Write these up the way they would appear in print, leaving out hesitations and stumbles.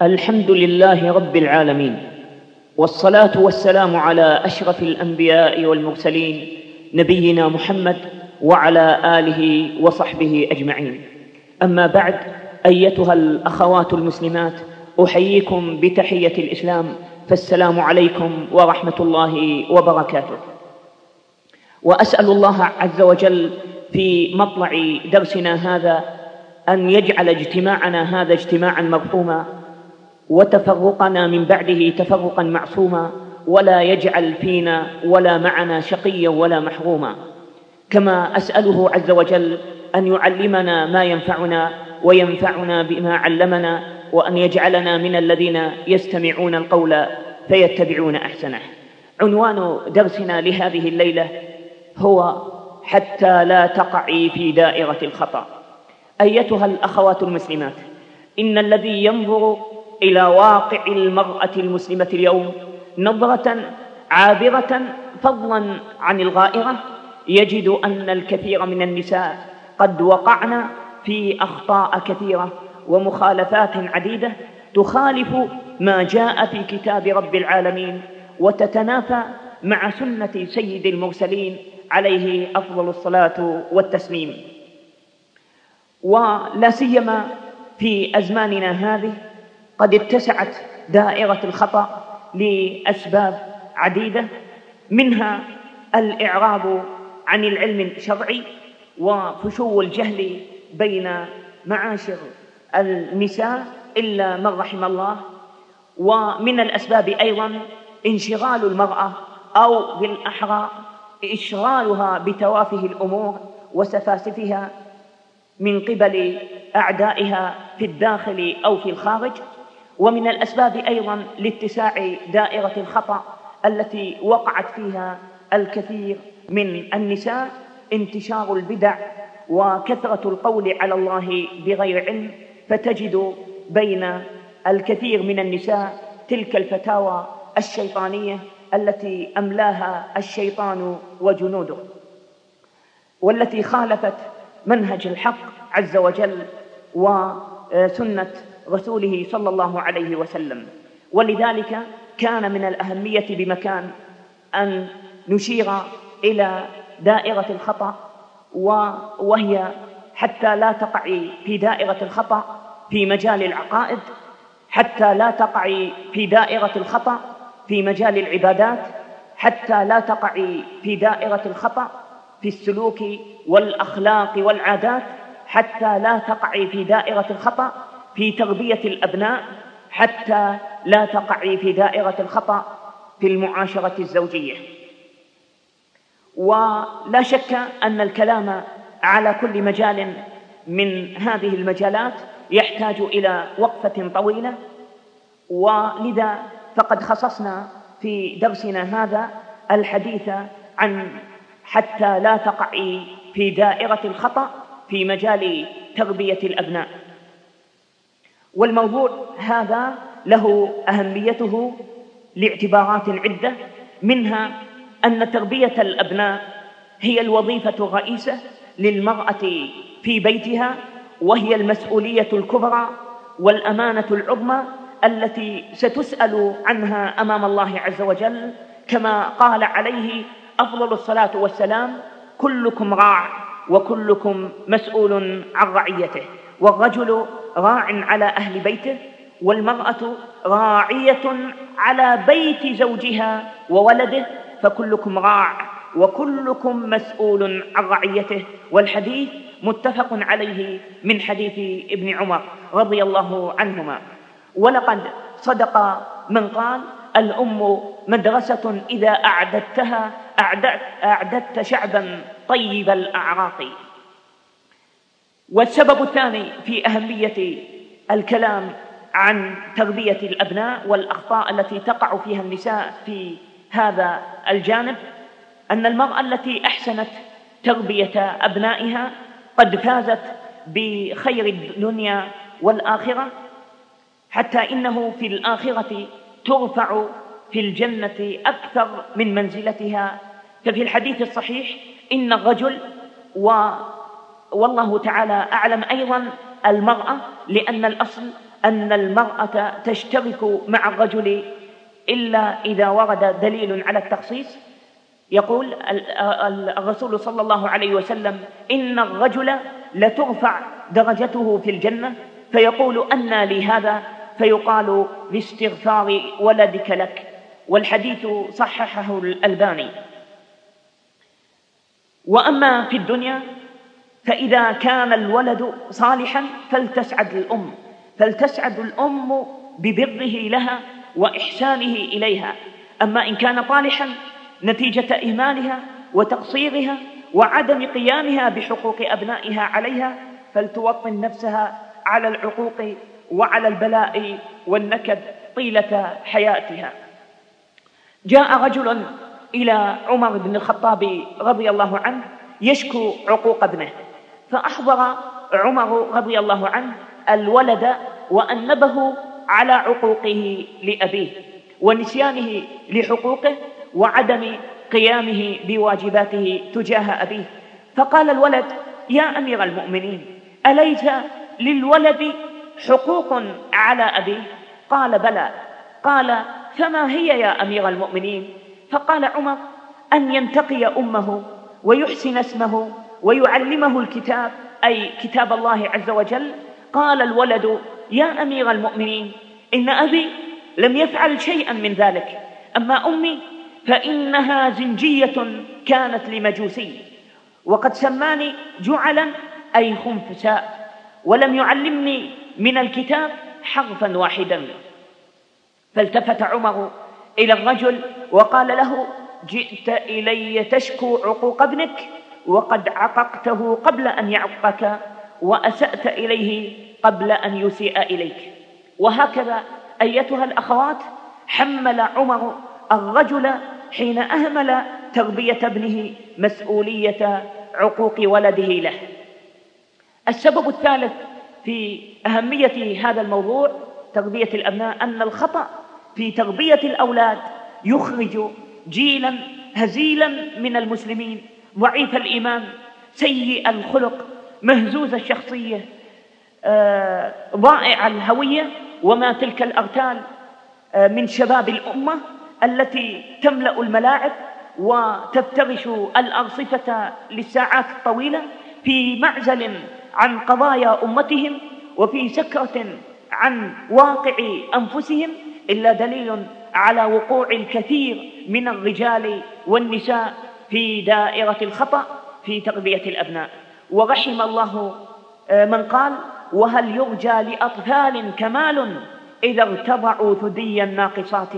الحمد لله رب العالمين، والصلاة والسلام على أشرف الأنبياء والمرسلين نبينا محمد وعلى آله وصحبه أجمعين. أما بعد، أيتها الأخوات المسلمات، أحييكم بتحية الإسلام، فالسلام عليكم ورحمة الله وبركاته. وأسأل الله عز وجل في مطلع درسنا هذا أن يجعل اجتماعنا هذا اجتماعا مرحوما، وتفرقنا من بعده تفرقا معصوما، ولا يجعل فينا ولا معنا شقيا ولا محروما. كما أسأله عز وجل أن يعلمنا ما ينفعنا وينفعنا بما علمنا، وأن يجعلنا من الذين يستمعون القول فيتبعون أحسنه. عنوان درسنا لهذه الليلة هو حتى لا تقعي في دائرة الخطأ. أيتها الأخوات المسلمات، إن الذي ينظر إلى واقع المرأة المسلمة اليوم نظرة عابرة فضلا عن الغائرة يجد أن الكثير من النساء قد وقعن في أخطاء كثيرة ومخالفات عديدة تخالف ما جاء في كتاب رب العالمين، وتتنافى مع سنة سيد المرسلين عليه أفضل الصلاة والتسليم. ولا سيما في أزماننا هذه قد اتسعت دائرة الخطأ لأسباب عديدة، منها الإعراض عن العلم الشرعي وفشو الجهل بين معاشر النساء إلا من رحم الله. ومن الأسباب أيضا انشغال المرأة، أو بالأحرى إشغالها بتوافه الأمور وسفاسفها من قبل أعدائها في الداخل أو في الخارج. ومن الأسباب أيضا لاتساع دائرة الخطأ التي وقعت فيها الكثير من النساء انتشار البدع وكثرة القول على الله بغير علم، فتجد بين الكثير من النساء تلك الفتاوى الشيطانية التي أملاها الشيطان وجنوده، والتي خالفت منهج الحق عز وجل وسنة رسوله صلى الله عليه وسلم. ولذلك كان من الأهمية بمكان أن نشير إلى دائرة الخطأ، وهي حتى لا تقعي في دائرة الخطأ في مجال العقائد، حتى لا تقعي في دائرة الخطأ في مجال العبادات، حتى لا تقعي في دائرة الخطأ في السلوك والأخلاق والعادات، حتى لا تقعي في دائرة الخطأ في تربية الأبناء، حتى لا تقعي في دائرة الخطأ في المعاشرة الزوجية. ولا شك أن الكلام على كل مجال من هذه المجالات يحتاج إلى وقفة طويلة، ولذا فقد خصصنا في درسنا هذا الحديث عن حتى لا تقعي في دائرة الخطأ في مجال تربية الأبناء. والموضوع هذا له أهميته لاعتبارات عدة، منها أن تربية الأبناء هي الوظيفة الرئيسة للمرأة في بيتها، وهي المسؤولية الكبرى والأمانة العظمى التي ستسأل عنها أمام الله عز وجل، كما قال عليه أفضل الصلاة والسلام: كلكم راع وكلكم مسؤول عن رعيته. والرجل راع على أهل بيته، والمرأة راعية على بيت زوجها وولده، فكلكم راع وكلكم مسؤول عن رعيته. والحديث متفق عليه من حديث ابن عمر رضي الله عنهما. ولقد صدق من قال: الأم مدرسة إذا أعددتها أعددت شعبا طيب الأعراق. والسبب الثاني في أهمية الكلام عن تربية الأبناء والأخطاء التي تقع فيها النساء في هذا الجانب أن المرأة التي أحسنت تربية أبنائها قد فازت بخير الدنيا والآخرة، حتى إنه في الآخرة ترفع في الجنة أكثر من منزلتها. ففي الحديث الصحيح إن الرجل والله تعالى أعلم أيضا المرأة، لأن الأصل أن المرأة تشترك مع الرجل إلا إذا ورد دليل على التخصيص. يقول الرسول صلى الله عليه وسلم: إن الرجل لترفع درجته في الجنة، فيقول: أنى لي هذا؟ فيقال: باستغفار ولدك لك. والحديث صححه الألباني. وأما في الدنيا فإذا كان الولد صالحا فلتسعد الأم ببره لها وإحسانه إليها. أما إن كان طالحا نتيجة إهمالها وتقصيرها وعدم قيامها بحقوق أبنائها عليها، فلتوطن نفسها على العقوق وعلى البلاء والنكد طيلة حياتها. جاء رجل إلى عمر بن الخطاب رضي الله عنه يشكو عقوق ابنه، فأحضر عمر رضي الله عنه الولد وأنبه على عقوقه لأبيه ونسيانه لحقوقه وعدم قيامه بواجباته تجاه أبيه. فقال الولد: يا أمير المؤمنين، أليس للولد حقوق على أبيه؟ قال: بلى. قال: فما هي يا أمير المؤمنين؟ فقال عمر: أن ينتقي أمه ويحسن اسمه ويعلمه الكتاب، أي كتاب الله عز وجل. قال الولد: يا أمير المؤمنين، إن أبي لم يفعل شيئا من ذلك، أما أمي فإنها زنجية كانت لمجوسي، وقد سماني جعلا أي خنفساء، ولم يعلمني من الكتاب حرفا واحدا. فالتفت عمر إلى الرجل وقال له: جئت إلي تشكو عقوق ابنك، وقد عققته قبل أن يعقك، وأسأت إليه قبل أن يسيء إليك. وهكذا أيتها الأخوات حمل عمر الرجل حين أهمل تربية ابنه مسؤولية عقوق ولده له. السبب الثالث في أهمية هذا الموضوع تربية الأبناء أن الخطأ في تربية الأولاد يخرج جيلا هزيلا من المسلمين، ضعيف الإيمان، سيء الخلق، مهزوز الشخصية، ضائع الهوية. وما تلك الأغتال من شباب الأمة التي تملأ الملاعب وتفترش الأرصفة للساعات الطويلة في معزل عن قضايا أمتهم وفي سكرة عن واقع أنفسهم، إلا دليل على وقوع الكثير من الرجال والنساء في دائرة الخطأ في تربية الأبناء. ورحم الله من قال: وهل يرجى لأطفال كمال إذا ارتضعوا ثدي الناقصات.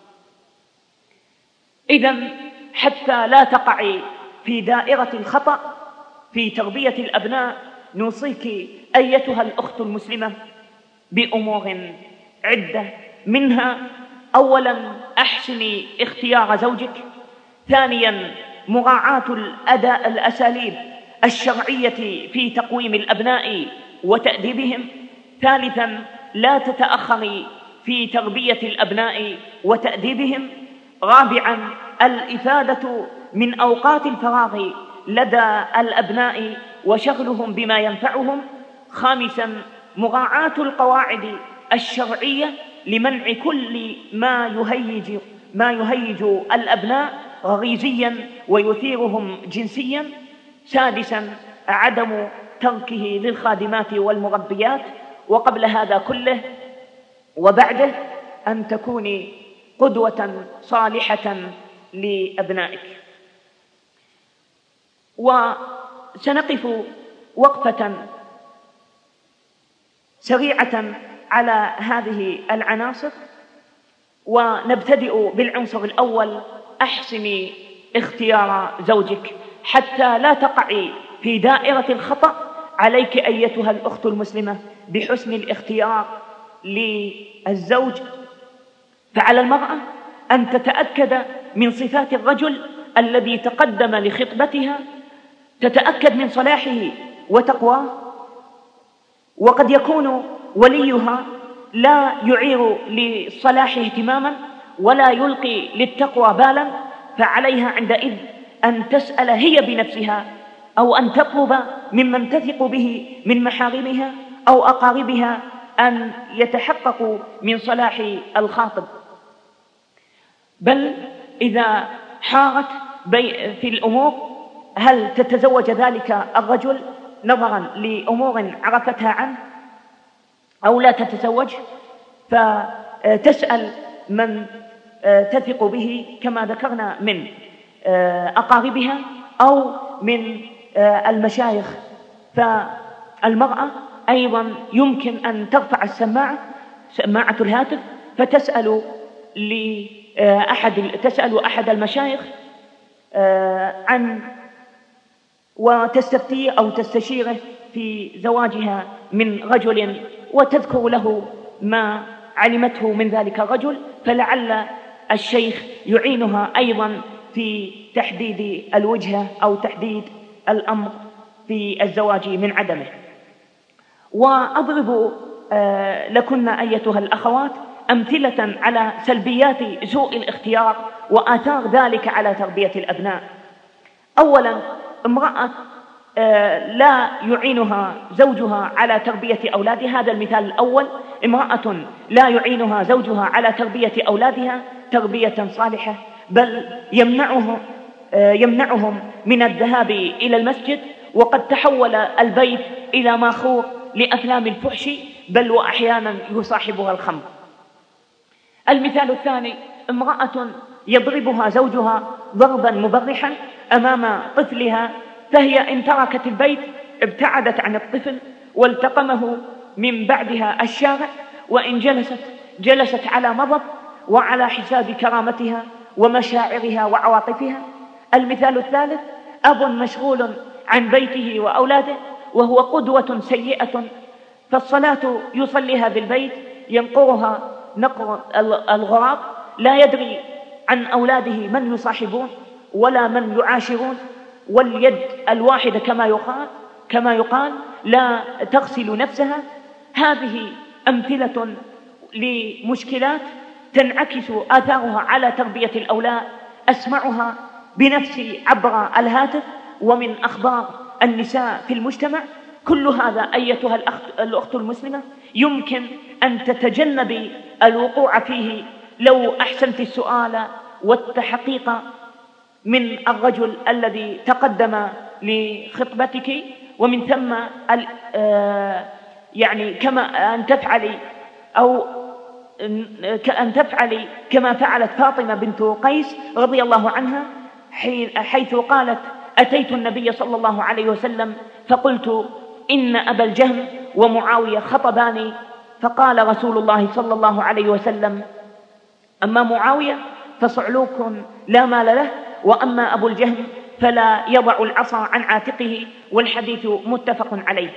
إذن حتى لا تقعي في دائرة الخطأ في تربية الأبناء نوصيك أيتها الأخت المسلمة بأمور عدة، منها: أولا أحسني اختيار زوجك، ثانيا مراعاة الأساليب الشرعية في تقويم الأبناء وتأديبهم، ثالثا لا تتأخري في تربية الأبناء وتأديبهم، رابعا الإفادة من أوقات الفراغ لدى الأبناء وشغلهم بما ينفعهم، خامسا مراعاة القواعد الشرعية لمنع كل ما يهيج الأبناء غريزيا ويثيرهم جنسيا، سادسا عدم تركه للخادمات والمربيات. وقبل هذا كله وبعده أن تكوني قدوة صالحة لأبنائك. وسنقف وقفة سريعة على هذه العناصر، ونبتدئ بالعنصر الأول: أحسني اختيار زوجك. حتى لا تقعي في دائرة الخطأ عليك أيتها الأخت المسلمة بحسن الاختيار للزوج. فعلى المرأة أن تتأكد من صفات الرجل الذي تقدم لخطبتها، تتأكد من صلاحه وتقواه. وقد يكون وليها لا يعير للصلاح اهتماما ولا يلقي للتقوى بالا، فعليها عندئذ أن تسأل هي بنفسها أو أن تطلب ممن تثق به من محارمها أو أقاربها أن يتحققوا من صلاح الخاطب، بل إذا حارت في الأمور هل تتزوج ذلك الرجل نظرا لأمور عرفتها عنه أو لا تتزوج، فتسأل من تثق به كما ذكرنا من أقاربها أو من المشايخ. فالمرأة أيضا يمكن أن ترفع سماعة الهاتف فتسأل أحد المشايخ عن وتستفتيه أو تستشيره في زواجها من رجل، وتذكر له ما علمته من ذلك الرجل، فلعل الشيخ يعينها أيضا في تحديد الوجهة أو تحديد الأمر في الزواج من عدمه. وأضرب لكن أيتها الأخوات أمثلة على سلبيات سوء الاختيار وآثار ذلك على تربية الأبناء. أولا، امرأة لا يعينها زوجها على تربية أولادها. هذا المثال الأول، امرأة لا يعينها زوجها على تربية أولادها تربية صالحة، بل يمنعهم من الذهاب إلى المسجد، وقد تحول البيت إلى ماخور لأفلام الفحش، بل وأحيانا يصاحبها الخمر. المثال الثاني، امرأة يضربها زوجها ضربا مبرحا أمام طفلها، فهي إن تركت البيت ابتعدت عن الطفل والتقمه من بعدها الشارع، وإن جلست على مضض وعلى حساب كرامتها ومشاعرها وعواطفها. المثال الثالث، أب مشغول عن بيته وأولاده وهو قدوة سيئة، فالصلاة يصليها بالبيت ينقرها نقر الغراب، لا يدري عن أولاده من يصاحبون ولا من يعاشرون، واليد الواحدة كما يقال لا تغسل نفسها. هذه أمثلة لمشكلات تنعكس آثارها على تربية الأولاد، أسمعها بنفسي عبر الهاتف ومن أخبار النساء في المجتمع. كل هذا أيتها الأخت المسلمة يمكن أن تتجنبي الوقوع فيه لو أحسنت السؤال والتحقيق من الرجل الذي تقدم لخطبتك، ومن ثم يعني كما أن تفعلي كما فعلت فاطمة بنت قيس رضي الله عنها، حيث قالت: أتيت النبي صلى الله عليه وسلم فقلت إن أبا الجهم ومعاوية خطباني، فقال رسول الله صلى الله عليه وسلم: أما معاوية فصعلوك لا مال له، وأما أبو الجهم فلا يضع العصا عن عاتقه، والحديث متفق عليه.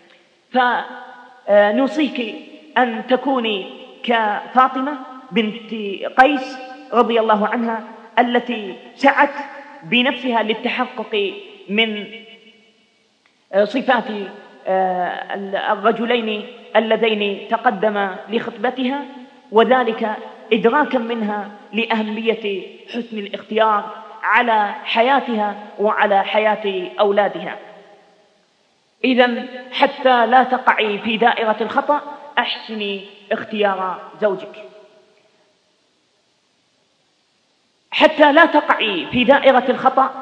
فنوصيك أن تكوني كفاطمة بنت قيس رضي الله عنها التي سعت بنفسها للتحقق من صفات الرجلين اللذين تقدما لخطبتها، وذلك إدراكا منها لأهمية حسن الاختيار على حياتها وعلى حياة أولادها. إذن حتى لا تقعي في دائرة الخطأ أحسني اختيار زوجك. حتى لا تقعي في دائرة الخطأ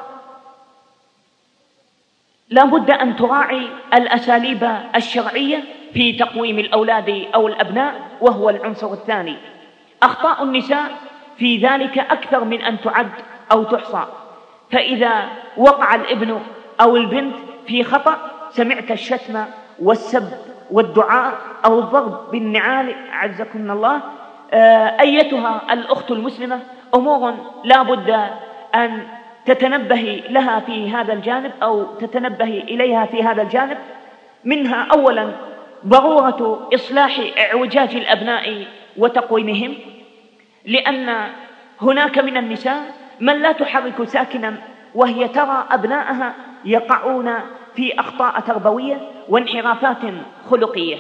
لا بد أن تراعي الأساليب الشرعية في تقويم الأولاد أو الأبناء، وهو العنصر الثاني. أخطاء النساء في ذلك أكثر من أن تعد أو تحصى، فإذا وقع الابن أو البنت في خطأ سمعت الشتم والسب والدعاء أو الضرب بالنعال عزكم الله، أيتها الأخت المسلمة أمور لا بد أن تتنبهي لها في هذا الجانب أو تتنبهي إليها في هذا الجانب. منها أولا ضرورة إصلاح اعوجاج الأبناء وتقويمهم، لأن هناك من النساء من لا تحرك ساكنا وهي ترى أبنائها يقعون في أخطاء تربوية وانحرافات خلقية.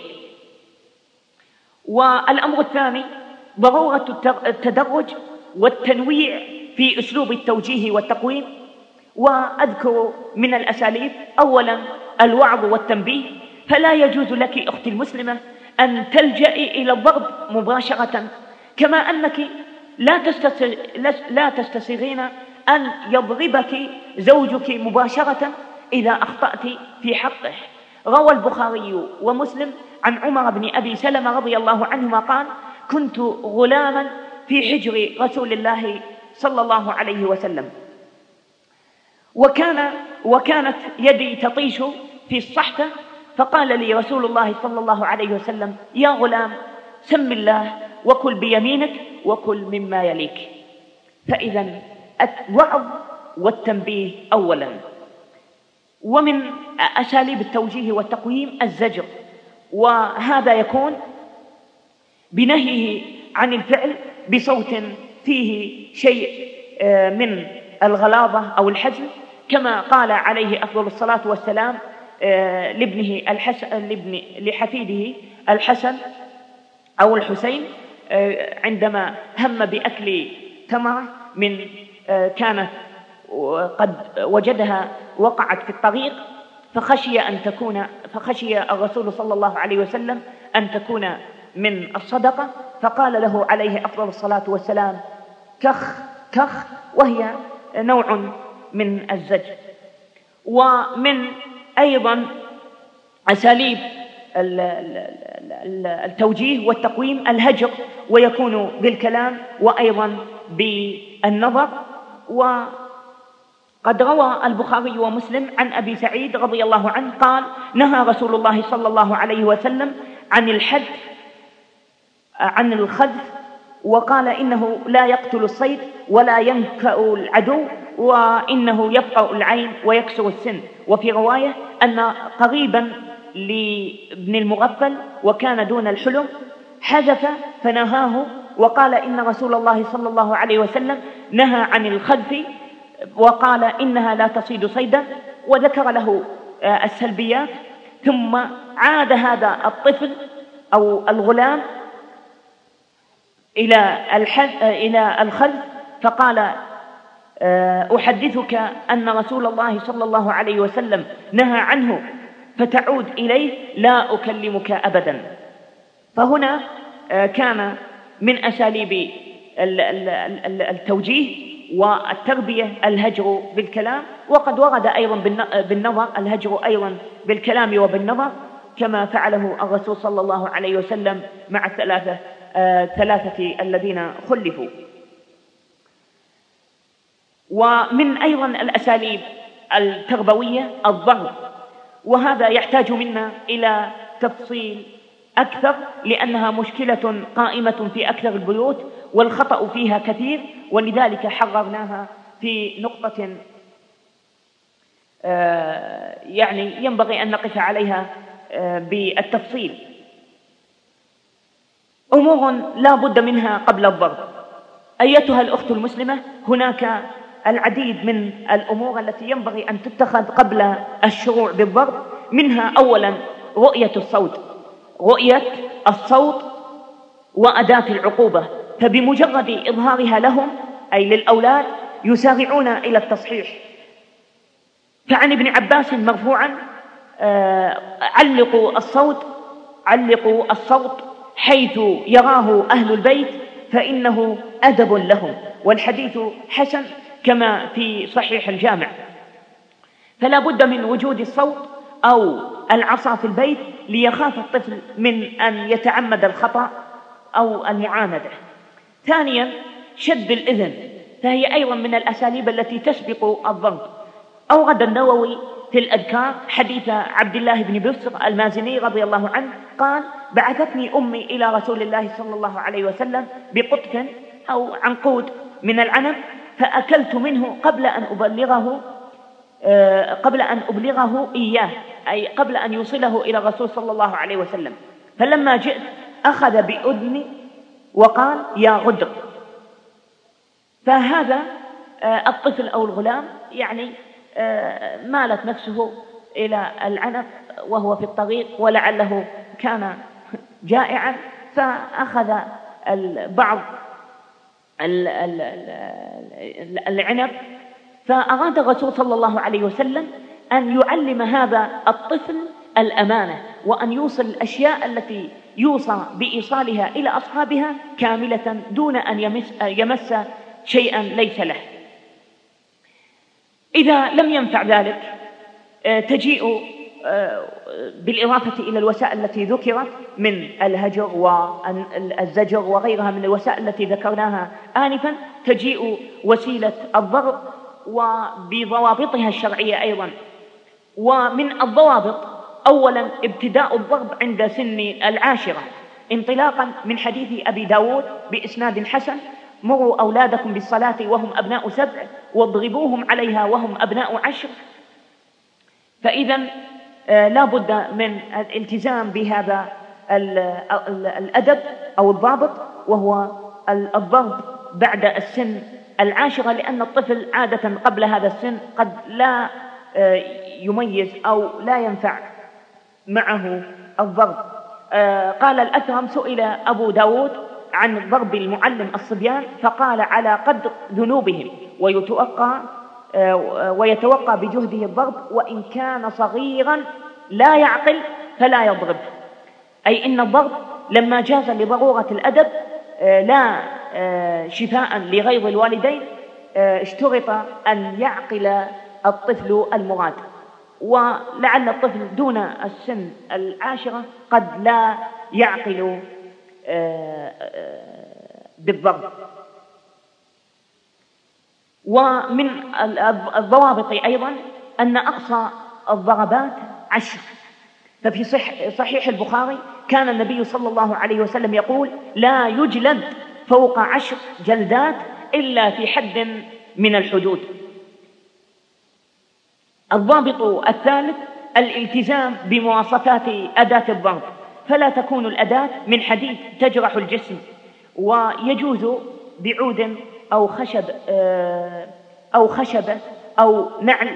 والأمر الثاني ضرورة التدرج والتنويع في أسلوب التوجيه والتقويم. وأذكر من الأساليب أولا الوعظ والتنبيه، فلا يجوز لك أختي المسلمة أن تلجئي إلى الضرب مباشرة، كما أنك لا تستسيغين أن يضربك زوجك مباشرة إذا أخطأت في حقه. روى البخاري ومسلم عن عمر بن أبي سلمة رضي الله عنهما قال: كنت غلاما في حجر رسول الله صلى الله عليه وسلم، وكانت يدي تطيش في الصحفة، فقال لي رسول الله صلى الله عليه وسلم: يا غلام، سم الله وكل بيمينك وكل مما يليك. فإذا الوعظ والتنبيه أولا. ومن أساليب التوجيه والتقويم الزجر، وهذا يكون بنهيه عن الفعل بصوت فيه شيء من الغلاظة أو الحزم، كما قال عليه أفضل الصلاة والسلام لحفيده الحسن أو الحسين عندما هم بأكل تمرة كانت قد وجدها وقعت في الطريق، فخشي الرسول صلى الله عليه وسلم أن تكون من الصدقة، فقال له عليه أفضل الصلاة والسلام: كخ كخ، وهي نوع من الزجر. ومن أيضا أساليب التوجيه والتقويم الهجر، ويكون بالكلام وأيضا بالنظر. وقد روى البخاري ومسلم عن أبي سعيد رضي الله عنه قال: نهى رسول الله صلى الله عليه وسلم عن الخذف، وقال: إنه لا يقتل الصيد ولا ينكأ العدو، وإنه يفقع العين ويكسر السن. وفي رواية أن قريبا لابن المغفل وكان دون الحلم حذف فنهاه، وقال: إن رسول الله صلى الله عليه وسلم نهى عن الخذف، وقال: إنها لا تصيد صيدا، وذكر له السلبيات. ثم عاد هذا الطفل أو الغلام إلى الخذف، فقال: أحدثك أن رسول الله صلى الله عليه وسلم نهى عنه، فتعود إليه لا أكلمك أبدا. فهنا كان من أساليب التوجيه والتربية الهجر بالكلام، وقد ورد أيضا بالنظر الهجر أيضا بالكلام وبالنظر، كما فعله الرسول صلى الله عليه وسلم مع الثلاثة الذين خلفوا. ومن أيضا الأساليب التربوية الضرب، وهذا يحتاج منا إلى تفصيل أكثر، لأنها مشكلة قائمة في أكثر البيوت والخطأ فيها كثير، ولذلك حررناها في نقطة يعني ينبغي أن نقف عليها بالتفصيل. أمور لا بد منها قبل الضرب. أيتها الأخت المسلمة، هناك العديد من الأمور التي ينبغي أن تتخذ قبل الشروع بالضرب. منها أولا رؤية الصوت وأداة العقوبة، فبمجرد إظهارها لهم أي للأولاد يسارعون إلى التصحيح. فعن ابن عباس مرفوعا: علقوا الصوت حيث يراه أهل البيت فإنه أدب لهم. والحديث حسن كما في صحيح الجامع. فلا بد من وجود الصوت أو العصا في البيت ليخاف الطفل من أن يتعمد الخطأ أو المعاندة. ثانيا شد الإذن، فهي أيضا من الأساليب التي تسبق الضرب. أورد النووي في الأذكار حديث عبد الله بن بصر المازني رضي الله عنه قال: بعثتني أمي إلى رسول الله صلى الله عليه وسلم بقطف أو عنقود من العنب، فأكلت منه قبل أن أبلغه إياه، أي قبل أن يوصله إلى الرسول صلى الله عليه وسلم. فلما جئت أخذ بأذني وقال: يا غدر. فهذا الطفل أو الغلام يعني مالت نفسه إلى العنب وهو في الطريق، ولعله كان جائعا، فأخذ بعض العنب. فأراد الرسول صلى الله عليه وسلم أن يعلم هذا الطفل الأمانة، وأن يوصل الأشياء التي يوصى بإيصالها إلى أصحابها كاملة دون أن يمس شيئا ليس له. إذا لم ينفع ذلك تجيء بالإضافة إلى الوسائل التي ذكرت من الهجر والزجر وغيرها من الوسائل التي ذكرناها آنفا، تجيء وسيلة الضرب وبضوابطها الشرعية أيضا. ومن الضوابط أولا ابتداء الضرب عند سن 10 انطلاقا من حديث أبي داود بإسناد حسن: مروا أولادكم بالصلاة وهم أبناء 7 واضربوهم عليها وهم أبناء 10. فإذا لا بد من الالتزام بهذا الأدب أو الضابط، وهو الضرب بعد السن 10، لأن الطفل عادة قبل هذا السن قد لا يميز أو لا ينفع معه الضرب. قال الأثرم: سئل أبو داود عن ضرب المعلم الصبيان فقال: على قدر ذنوبهم، ويتوقع بجهده الضرب، وإن كان صغيرا لا يعقل فلا يضرب. أي إن الضرب لما جاز لضرورة الأدب لا شفاء لغيظ الوالدين اشترط أن يعقل الطفل المراد، ولعل الطفل دون السن 10 قد لا يعقل بالضرب. ومن الضوابط أيضا أن أقصى الضربات 10. ففي صحيح البخاري كان النبي صلى الله عليه وسلم يقول: لا يجلد فوق 10 جلدات إلا في حد من الحدود. الضابط الثالث الالتزام بمواصفات أداة الضرب، فلا تكون الأداة من حديد تجرح الجسم، ويجوز بعود أو خشبة أو نعل.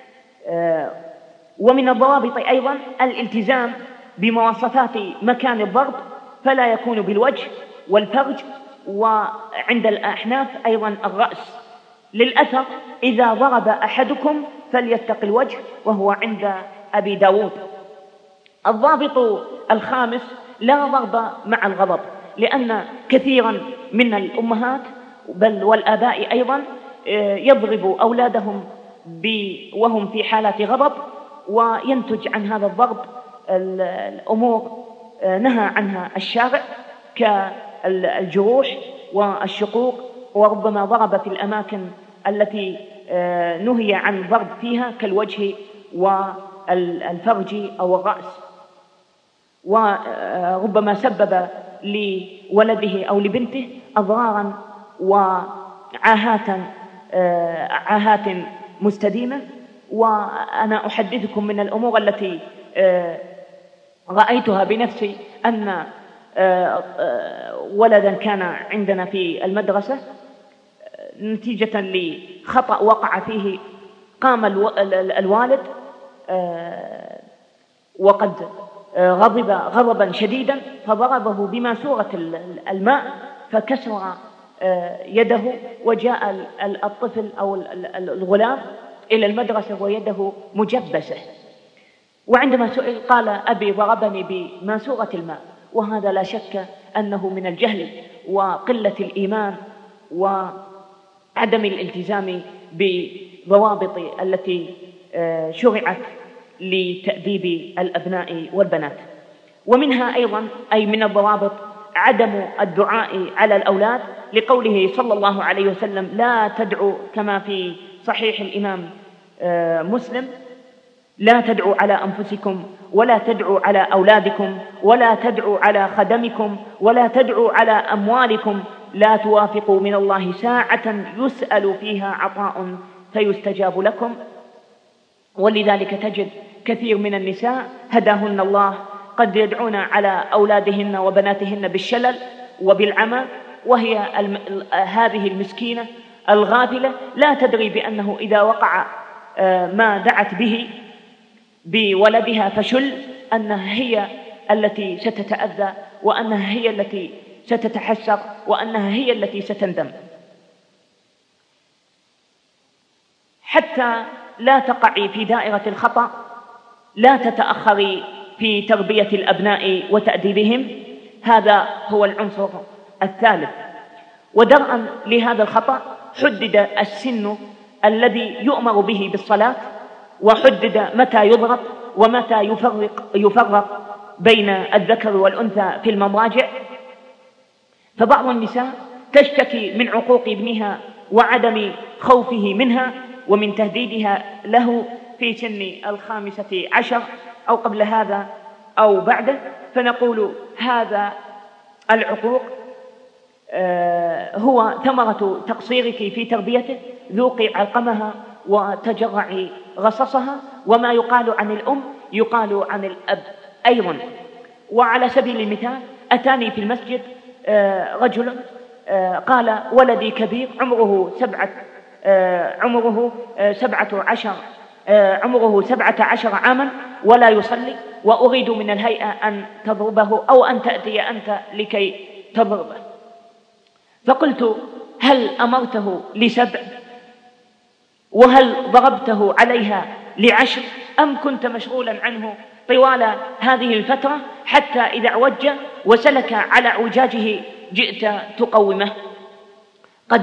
ومن الضوابط أيضا الالتزام بمواصفات مكان الضرب، فلا يكون بالوجه والفرج، وعند الأحناف أيضا الرأس. للأثر: إذا ضرب أحدكم فليتق الوجه، وهو عند أبي داود. الضابط الخامس لا ضرب مع الغضب، لأن كثيرا من الأمهات بل والآباء أيضا يضرب أولادهم وهم في حالة غضب، وينتج عن هذا الضرب الأمور نهى عنها الشارع كالجروح والشقوق، وربما ضرب في الأماكن التي نهي عن الضرب فيها كالوجه والفرج أو الرأس، وربما سبب لولده أو لبنته أضرارا وعاهات مستديمة. وأنا أحدثكم من الأمور التي رأيتها بنفسي، أن ولدا كان عندنا في المدرسة نتيجة لخطأ وقع فيه، قام الوالد وقد غضب غضبا شديدا فضربه بماسورة الماء فكسر يده، وجاء الطفل أو الغلام إلى المدرسة ويده مجبسة، وعندما سئل قال: أبي ضربني بماسورة الماء. وهذا لا شك أنه من الجهل وقلة الإيمان وعدم الالتزام بضوابط التي شرعت لتأديب الأبناء والبنات. ومنها أيضا أي من الضوابط عدم الدعاء على الأولاد، لقوله صلى الله عليه وسلم: لا تدعوا، كما في صحيح الإمام مسلم: لا تدعوا على أنفسكم، ولا تدعوا على أولادكم، ولا تدعوا على خدمكم، ولا تدعوا على أموالكم، لا توافقوا من الله ساعة يسأل فيها عطاء فيستجاب لكم. ولذلك تجد كثير من النساء هداهن الله قد يدعون على أولادهن وبناتهن بالشلل وبالعمى، وهي هذه المسكينة الغافلة لا تدري بأنه إذا وقع ما دعت به بولدها فشل أنها هي التي ستتأذى، وأنها هي التي ستتحسر، وأنها هي التي ستندم. حتى لا تقعي في دائرة الخطأ لا تتأخري في تربية الأبناء وتأديبهم، هذا هو العنصر الثالث. ودرءا لهذا الخطأ حدد السن الذي يؤمر به بالصلاة، وحدد متى يضرب ومتى يفرق بين الذكر والأنثى في المضاجع. فبعض النساء تشتكي من عقوق ابنها وعدم خوفه منها ومن تهديدها له في سن 15 أو قبل هذا أو بعده، فنقول هذا العقوق هو ثمرة تقصيرك في تربيته، ذوقي علقمها وتجرعي غصصها، وما يقال عن الأم يقال عن الأب أيضا. وعلى سبيل المثال أتاني في المسجد رجل قال ولدي كبير عمره 17 عاما ولا يصلي، وأريد من الهيئة أن تضربه أو أن تأتي أنت لكي تضربه. فقلت هل أمرته ل7 وهل ضربته عليها ل10 أم كنت مشغولا عنه طوال هذه الفترة حتى إذا اعوج وسلك على اعوجاجه جئت تقومه؟ قد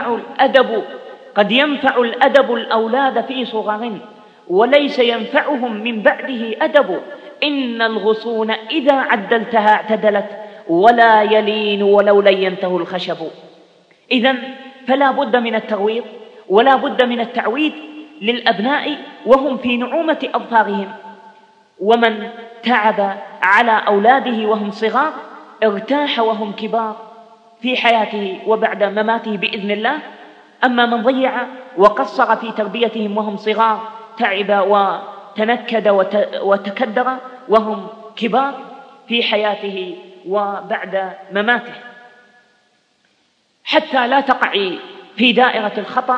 ينفع الأدب الأولاد في صغر وليس ينفعهم من بعده أدب. إن الغصون إذا عدلتها اعتدلت ولا يلين ولو لينته الخشب. إذن فلا بد من الترويض ولا بد من التعويد للأبناء وهم في نعومة أظفارهم. ومن تعب على أولاده وهم صغار ارتاح وهم كبار في حياته وبعد مماته بإذن الله. أما من ضيع وقصر في تربيتهم وهم صغار تعب وتنكد وتكدر وهم كبار في حياته وبعد مماته. حتى لا تقعي في دائرة الخطأ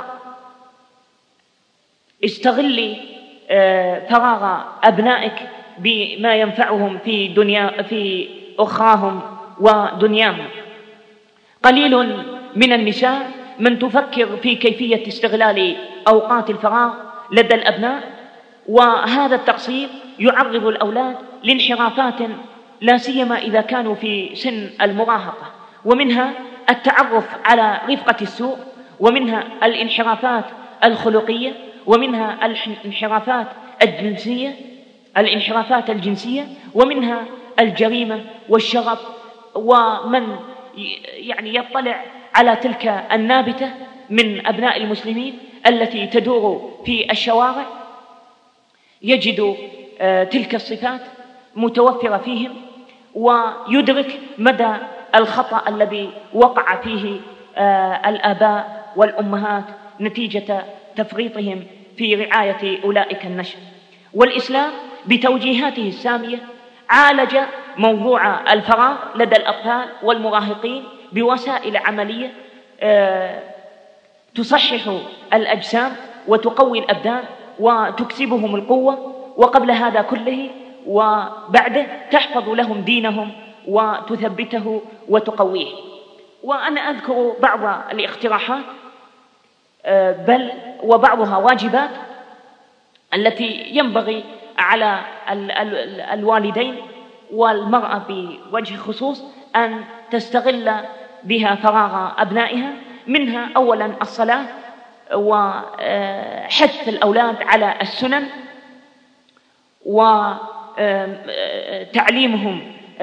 استغلي فراغ أبنائك بما ينفعهم في أخراهم ودنياهم. قليل من النساء من تفكر في كيفية استغلال أوقات الفراغ لدى الأبناء، وهذا التقصير يعرض الأولاد لانحرافات لا سيما إذا كانوا في سن المراهقة، ومنها التعرف على رفقة السوء، ومنها الانحرافات الخلقية، ومنها الانحرافات الجنسية، ومنها الجريمة والشغب. ومن يطلع على تلك النابتة من أبناء المسلمين التي تدور في الشوارع يجد تلك الصفات متوفرة فيهم، ويدرك مدى الخطأ الذي وقع فيه الآباء والأمهات نتيجة تفريطهم في رعاية أولئك النشء. والإسلام بتوجيهاته السامية عالج موضوع الفراغ لدى الأطفال والمراهقين بوسائل عملية تصحح الأجسام وتقوي الأبدان وتكسبهم القوة، وقبل هذا كله وبعده تحفظ لهم دينهم وتثبته وتقويه. وأنا أذكر بعض الاقتراحات بل وبعضها واجبات التي ينبغي على الوالدين والمرأة بوجه خصوص أن تستغل بها فراغ أبنائها. منها أولا الصلاة وحث الأولاد على السنن وتعليمهم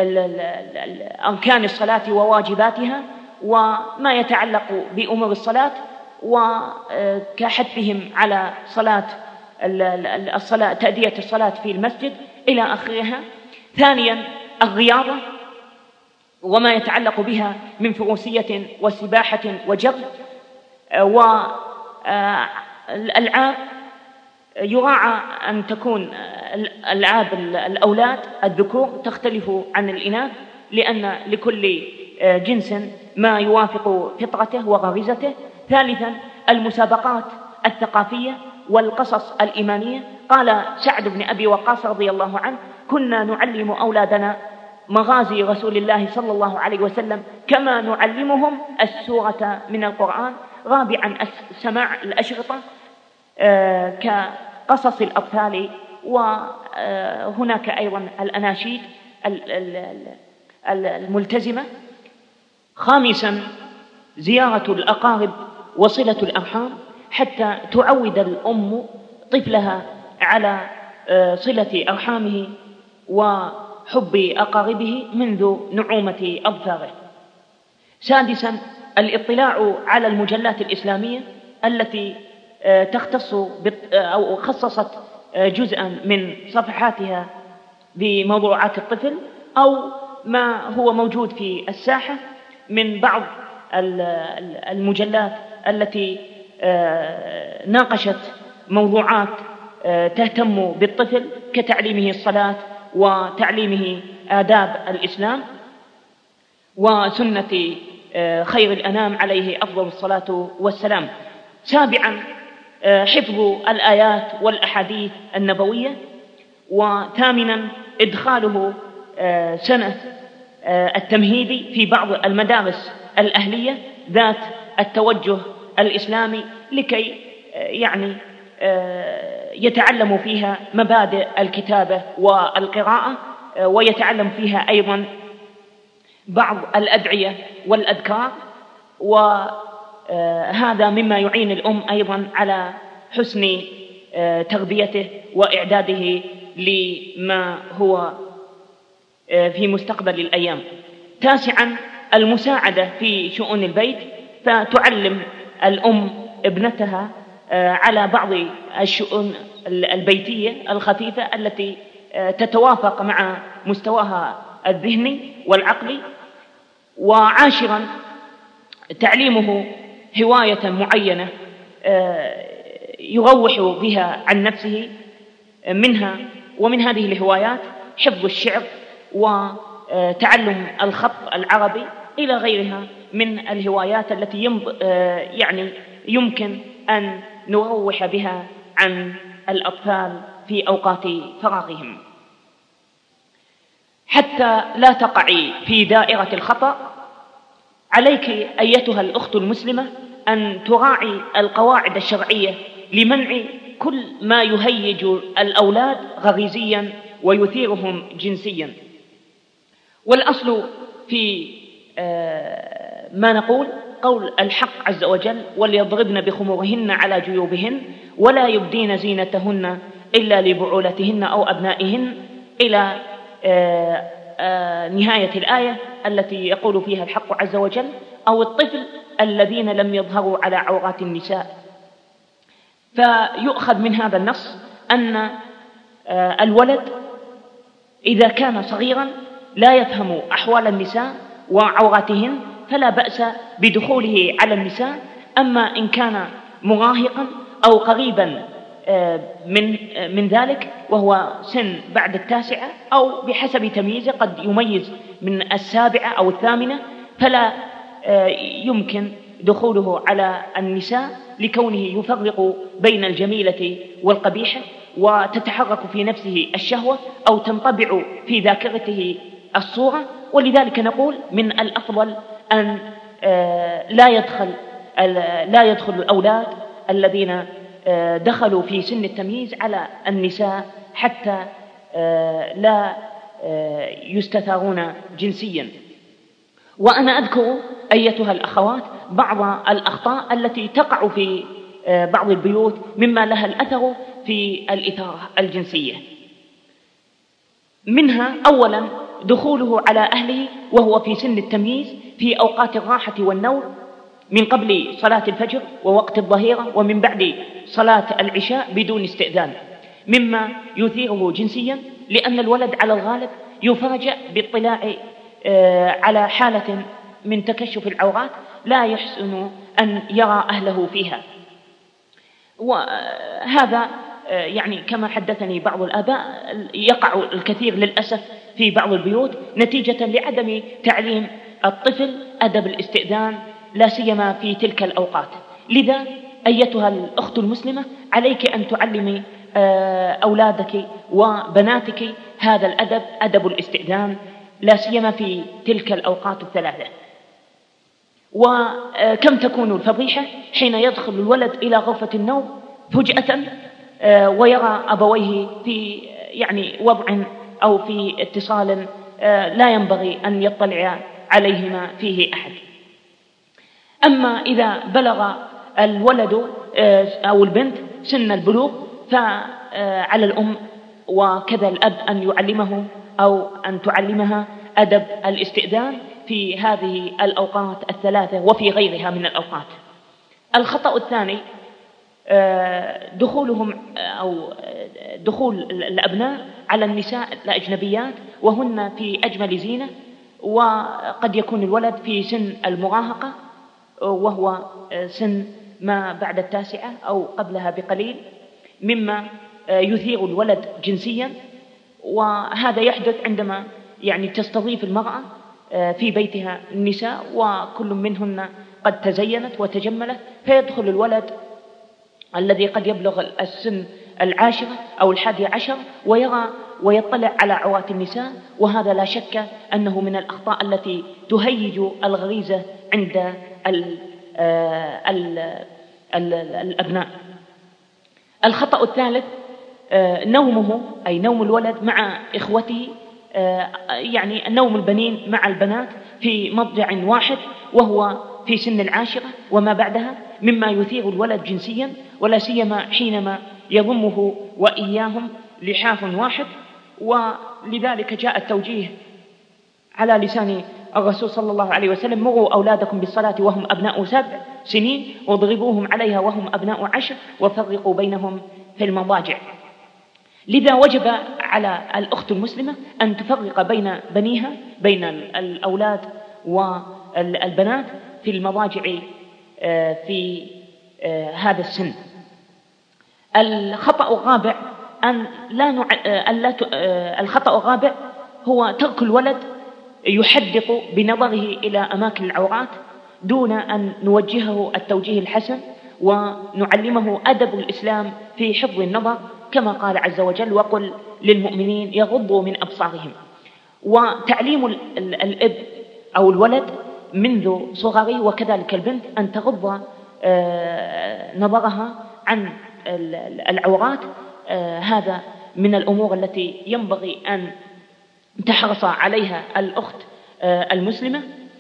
أركان الصلاة وواجباتها وما يتعلق بأمور الصلاة، وكحثهم على تأدية الصلاة في المسجد إلى آخرها. ثانيا الرياضة وما يتعلق بها من فروسية وسباحة وجر. والألعاب يراعى أن تكون ألعاب الأولاد الذكور تختلف عن الإناث، لأن لكل جنس ما يوافق فطرته وغريزته. ثالثا المسابقات الثقافية والقصص الإيمانية. قال سعد بن أبي وقاص رضي الله عنه: كنا نعلم أولادنا مغازي رسول الله صلى الله عليه وسلم كما نعلمهم السورة من القرآن. رابعا سماع الأشرطة كقصص الأطفال، وهناك أيضا الأناشيد الملتزمة. خامسا زيارة الأقارب وصلة الأرحام، حتى تعود الأم طفلها على صلة أرحامه وحب أقاربه منذ نعومة أظفاره. سادسا الاطلاع على المجلات الإسلامية التي تختص أو خصصت جزءا من صفحاتها بموضوعات الطفل، أو ما هو موجود في الساحة من بعض المجلات التي ناقشت موضوعات تهتم بالطفل كتعليمه الصلاة وتعليمه آداب الإسلام وسنة خير الأنام عليه أفضل الصلاة والسلام. سابعا حفظ الآيات والأحاديث النبوية. وثامنا إدخاله سنة التمهيدي في بعض المدارس الأهلية ذات التوجه الإسلامي لكي يتعلم فيها مبادئ الكتابة والقراءة، ويتعلم فيها أيضا بعض الأدعية والأذكار. وهذا مما يعين الأم أيضا على حسن تربيته وإعداده لما هو في مستقبل الأيام. تاسعا المساعدة في شؤون البيت، فتعلم الأم ابنتها على بعض الشؤون البيتية الخفيفة التي تتوافق مع مستواها الذهني والعقلي. وعاشرا تعليمه هواية معينة يروح بها عن نفسه، منها ومن هذه الهوايات حفظ الشعر وتعلم الخط العربي إلى غيرها من الهوايات التي يمكن أن نروح بها عن الأطفال في أوقات فراغهم. حتى لا تقعي في دائرة الخطأ، عليك أيتها الأخت المسلمة أن تراعي القواعد الشرعية لمنع كل ما يهيج الأولاد غريزيا ويثيرهم جنسيا. والأصل في ما نقول قول الحق عز وجل: وليضربن بخمورهن على جيوبهن ولا يبدين زينتهن إلا لبعولتهن أو أبنائهن، إلى نهاية الآية التي يقول فيها الحق عز وجل: أو الطفل الذين لم يظهروا على عورات النساء. فيؤخذ من هذا النص أن الولد إذا كان صغيرا لا يفهم أحوال النساء وعوراتهن فلا بأس بدخوله على النساء. أما إن كان مراهقا أو قريبا من ذلك وهو سن بعد 9 أو بحسب تمييزه قد يميز من 7 أو 8، فلا يمكن دخوله على النساء لكونه يفرق بين الجميلة والقبيحة، وتتحرك في نفسه الشهوة أو تنطبع في ذاكرته الصورة. ولذلك نقول من الأفضل أن لا يدخل الأولاد الذين دخلوا في سن التمييز على النساء حتى لا يستثارون جنسيا. وأنا أذكر أيتها الأخوات بعض الأخطاء التي تقع في بعض البيوت مما لها الأثر في الإثارة الجنسية. منها أولا دخوله على أهله وهو في سن التمييز في أوقات الراحة والنوم، من قبل صلاة الفجر ووقت الظهيرة ومن بعد صلاة العشاء بدون استئذان، مما يثيره جنسيا، لأن الولد على الغالب يفاجأ باطلاع على حالة من تكشف العورات لا يحسن أن يرى أهله فيها. وهذا كما حدثني بعض الآباء يقع الكثير للأسف في بعض البيوت نتيجة لعدم تعليم الطفل أدب الاستئذان لا سيما في تلك الأوقات. لذا أيتها الأخت المسلمة عليك أن تعلمي أولادك وبناتك هذا الأدب، أدب الاستئذان، لا سيما في تلك الأوقات الثلاثة. وكم تكون الفضيحة حين يدخل الولد إلى غرفة النوم فجأة ويرى أبويه في وضع أو في اتصال لا ينبغي أن يطلع عليهما فيه أحد. أما إذا بلغ الولد أو البنت سن البلوغ فعلى الأم وكذا الأب أن يعلمه أو أن تعلمها أدب الاستئذان في هذه الأوقات الثلاثة وفي غيرها من الأوقات. الخطأ الثاني دخولهم أو دخول الأبناء على النساء الأجنبيات وهن في أجمل زينة، وقد يكون الولد في سن المراهقة وهو سن ما بعد 9 أو قبلها بقليل، مما يثير الولد جنسيا. وهذا يحدث عندما تستضيف المرأة في بيتها النساء وكل منهن قد تزينت وتجملت، فيدخل الولد الذي قد يبلغ السن 10 أو 11 ويرى ويطلع على عورات النساء، وهذا لا شك أنه من الأخطاء التي تهيج الغريزة عند الأبناء. الخطأ الثالث نومه، أي نوم الولد مع إخوته، نوم البنين مع البنات في مضجع واحد وهو في سن 10 وما بعدها، مما يثير الولد جنسيا، ولا سيما حينما يضمه وإياهم لحاف واحد. ولذلك جاء التوجيه على لسان الرسول صلى الله عليه وسلم: مروا أولادكم بالصلاة وهم أبناء 7 سنين واضربوهم عليها وهم أبناء 10 وفرقوا بينهم في المضاجع. لذا وجب على الأخت المسلمة أن تفرق بين بنيها، بين الأولاد والبنات في المضاجع في هذا السن. الخطأ الرابع الخطأ الرابع هو ترك الولد يحدق بنظره إلى أماكن العورات دون أن نوجهه التوجيه الحسن ونعلمه أدب الإسلام في حفظ النظر، كما قال عز وجل: وقل للمؤمنين يغضوا من أبصارهم. وتعليم الأب أو الولد منذ صغره وكذلك البنت أن تغض نظرها عن العورات، هذا من الأمور التي ينبغي أن تحرص عليها الأخت المسلمة.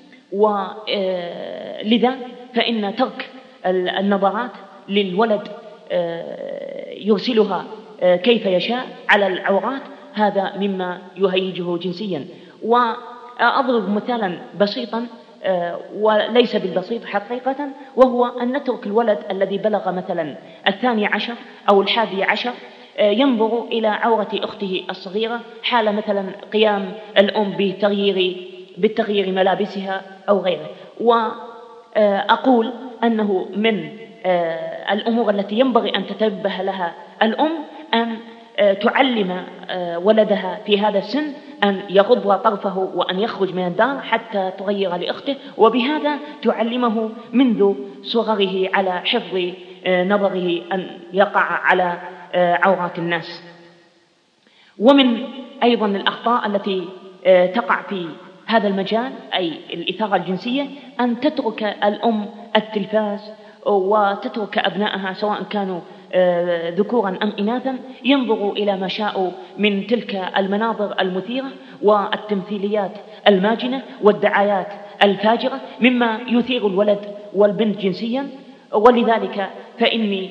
ولذا فإن ترك النظرات للولد يرسلها كيف يشاء على العورات هذا مما يهيجه جنسيا. وأضرب مثالا بسيطا وليس بالبسيط حقيقة، وهو أن نترك الولد الذي بلغ مثلا 12 أو 11 ينظر إلى عورة أخته الصغيرة حال مثلا قيام الأم بالتغيير ملابسها أو غيره. وأقول أنه من الأمور التي ينبغي أن تتنبه لها الأم أن تعلم ولدها في هذا السن أن يغض طرفه وأن يخرج من الدار حتى تغير لأخته، وبهذا تعلمه منذ صغره على حفظ نظره أن يقع على عورات الناس. ومن أيضا الأخطاء التي تقع في هذا المجال أي الإثارة الجنسية أن تترك الأم التلفاز وتترك أبنائها سواء كانوا ذكورا أم إناثا ينظروا إلى ما شاءوا من تلك المناظر المثيرة والتمثيليات الماجنة والدعايات الفاجرة، مما يثير الولد والبنت جنسيا. ولذلك فإني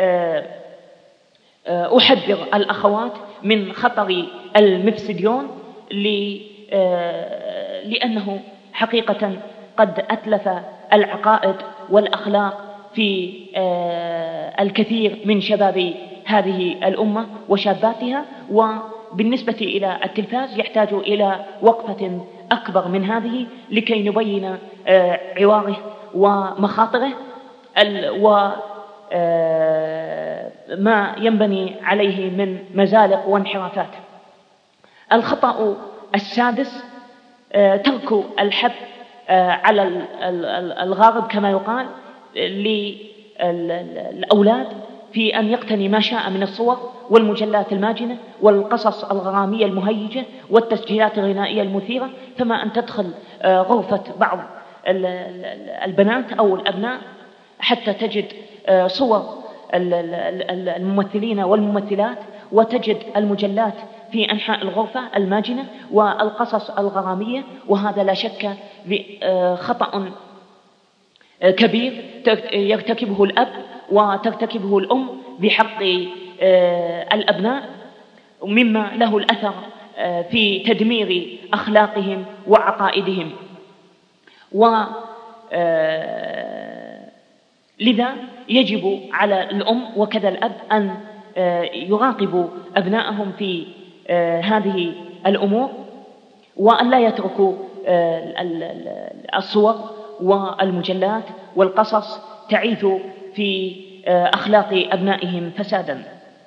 أحذر الأخوات من خطر المفسديون لأنه حقيقة قد أتلف العقائد والأخلاق في الكثير من شباب هذه الأمة وشاباتها. وبالنسبة إلى التلفاز يحتاج إلى وقفة أكبر من هذه لكي نبين عواره ومخاطره وما ينبني عليه من مزالق وانحرافات. الخطأ السادس ترك الحث على الغارب كما يقال للأولاد في أن يقتني ما شاء من الصور والمجلات الماجنة والقصص الغرامية المهيجة والتسجيلات الغنائية المثيرة، كما أن تدخل غرفة بعض البنات أو الأبناء حتى تجد صور الممثلين والممثلات، وتجد المجلات في أنحاء الغرفة الماجنة والقصص الغرامية، وهذا لا شك خطأ كبير يرتكبه الأب وترتكبه الأم بحق الأبناء، مما له الأثر في تدمير أخلاقهم وعقائدهم. لذا يجب على الأم وكذا الأب أن يراقبوا أبنائهم في هذه الأمور، وأن لا يتركوا الصور والمجلات والقصص تعيث في أخلاق أبنائهم فسادا.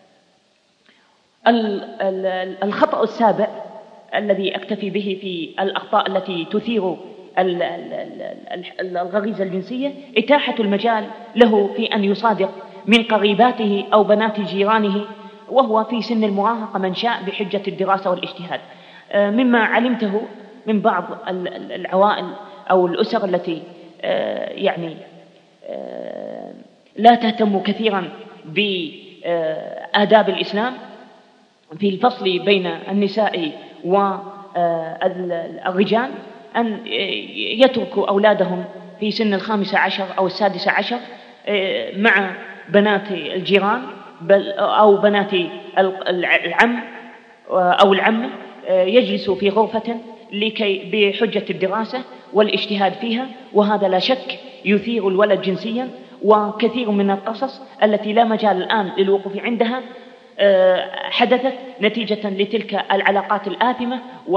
الخطأ السابع الذي أكتفي به في الأخطاء التي تثير الغريزة الجنسية إتاحة المجال له في أن يصادق من قريباته أو بنات جيرانه وهو في سن المراهقة من شاء بحجة الدراسة والاجتهاد. مما علمته من بعض العوائل أو الأسر التي يعني لا تهتم كثيرا بآداب الإسلام في الفصل بين النساء والرجال، أن يتركوا أولادهم في سن 15 أو 16 مع بنات الجيران أو بنات العم أو العمة، يجلسوا في غرفة بحجة الدراسة والاجتهاد فيها، وهذا لا شك يثير الولد جنسيا. وكثير من القصص التي لا مجال الآن للوقوف عندها حدثت نتيجة لتلك العلاقات الآثمة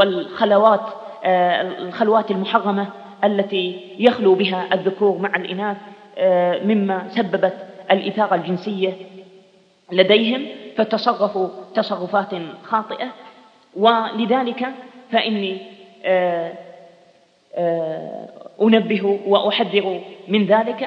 والخلوات المحرمة التي يخلو بها الذكور مع الإناث، مما سببت الإثارة الجنسية لديهم فتصرفوا تصرفات خاطئة. ولذلك فإني أنبه وأحذر من ذلك،